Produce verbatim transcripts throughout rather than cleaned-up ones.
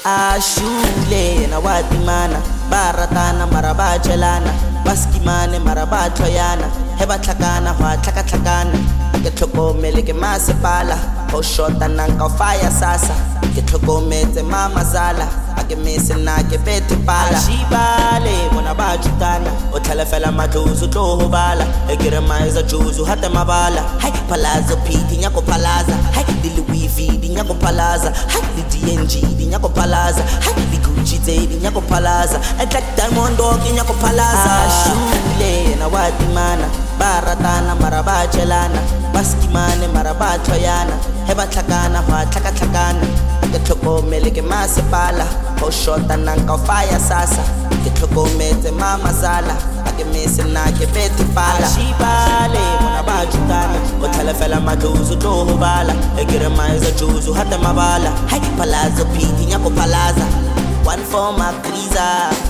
ashule na watimana baratana marabajelana baskimane marabathoyana heba tlhakana hwa tlhaka tlhakana ke tlhokomele ke masepala ho shota nanka fire sasa ke tlhokometse mama zala ake mesena ke bete pala shibale bona bajutana o tlhalefela madlozu tlo ho bala e kere maiza juzu hata mabala hai palazzo piti nyako palaza hai diluivi di nyako palaza hai di D N G di nyako palaza hai di Gucci di nyako palaza e tlak diamond dog nyako palaza ashule na watimana baratana marabajelana baskimane marabathoyana heba tlhakana hwa tlhaka tlhakana ke tlhokomele ke masepala ho shota nanka fire sasa ke tlhokometse mama zala ake mesena ke bete pala shibale bona bajutana o tlhalefela madlozu tlo ho bala e kere maiza juzu hata mabala hai palazzo piti nyako palaza one for my kriza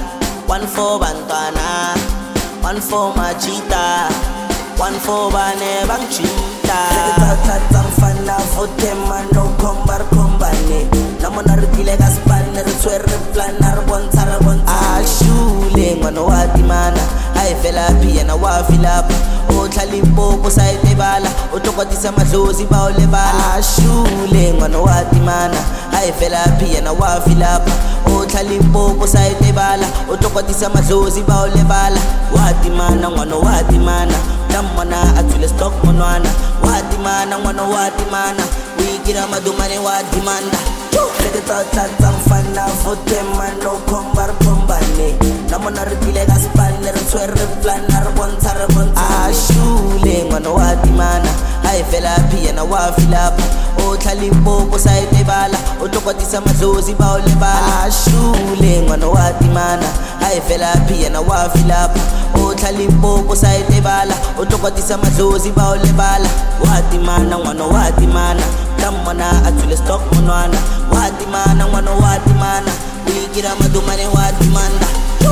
one for bantwana one for my cheetah one for bane bangchita tata mfana vote mano kombar kombane namona rutile gaspane rutswere planar bontsara bontsara ashule ngwana watimana hai vela pia na wafilapa o tlhalimpopo side bala o tokwatisa madlozi ba o lebala ashule ngwana watimana hai vela pia na wafilapa o tlhalimpopo side bala o tokwatisa madlozi ba o lebala watimana ngwana watimana Damana atule stock monwana watimana ngwana watimana wigira madumane watimanda Leke tata mfana vote mano kombar kombane namona rutile gaspane rutswere planar bontsara bontsara ashule ngwana watimana hai vela pia na wafilapa o tlhalimpopo side bala o tokwatisa madlozi ba o lebala ashule ngwana watimana hai vela pia na wafilapa o tlhalimpopo side bala o tokwatisa madlozi ba o lebala watimana ngwana watimana damana atule stock monwana watimana ngwana watimana wigira madumane watimanda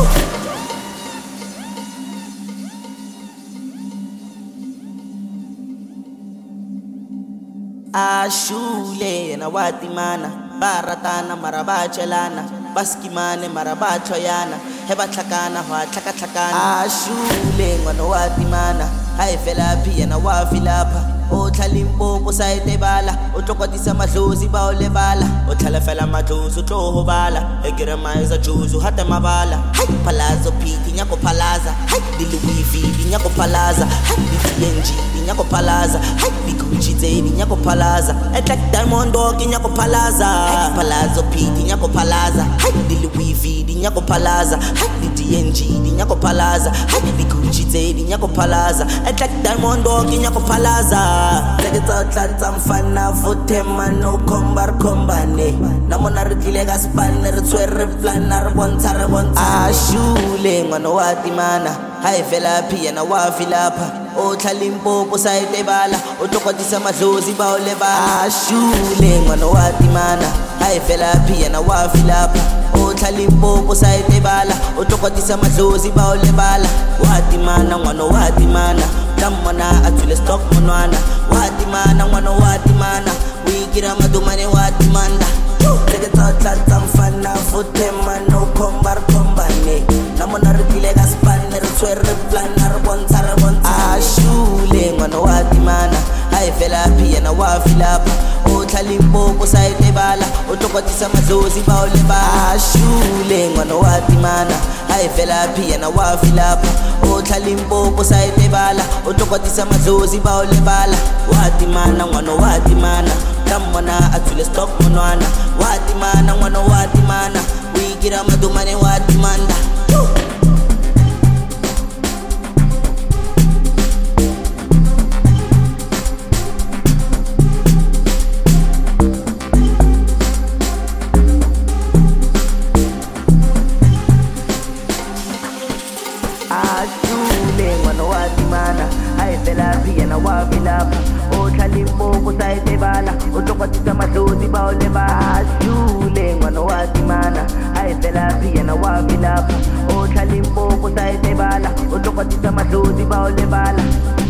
ashule na watimana baratana marabajelana baskimane marabathoyana heba tlhakana hwa tlhaka tlhakana ashule ngwana watimana hai vela pia na wafilapa o tlhalimpopo side bala o tokwatisa madlozi ba o lebala o tlhalefela madlozu tlo ho bala e kere maiza juzu hata mabala hai palazzo piti nyako palaza hai diluivi di nyako palaza hai di D N G di nyako palaza hai di Gucci di nyako palaza e tlak diamond dog nyako palaza hai palazzo piti nyako palaza hai diluivi di nyako palaza hai di D N G di nyako palaza hai di Gucci di nyako palaza e tlak diamond dog nyako palaza Leke tata mfana vote mano kombar kombane namona rutile gaspane rutswere planar bontsara bontsara ashule ngwana watimana hai vela pia na wafilapa o tlhalimpopo side bala o tokwatisa madlozi ba o lebala ashule ngwana watimana hai vela pia na wafilapa o tlhalimpopo side bala o tokwatisa madlozi ba o lebala watimana ngwana watimana damana atule stock monwana watimana ngwana watimana wigira madumane watimanda Leke tata mfana vote mano kombar kombane namona rutile gaspane rutswere planar bontsara bontsara ashule ngwana watimana hai vela pia na wafilapa o tlhalimpopo side bala o tokwatisa madlozi ba o lebala ashule ngwana watimana hai vela pia na wafilapa o tlhalimpopo side bala o tokwatisa madlozi ba o lebala watimana ngwana watimana damana atule stock monwana watimana ngwana watimana wigira madumane watimanda ashule ngwana watimana hai vela pia na wafilapa o tlhalimpopo side bala o tokwatisa madlozi ba o lebala ashule ngwana watimana hai vela pia na wafilapa o tlhalimpopo side bala o tokwatisa madlozi ba o lebala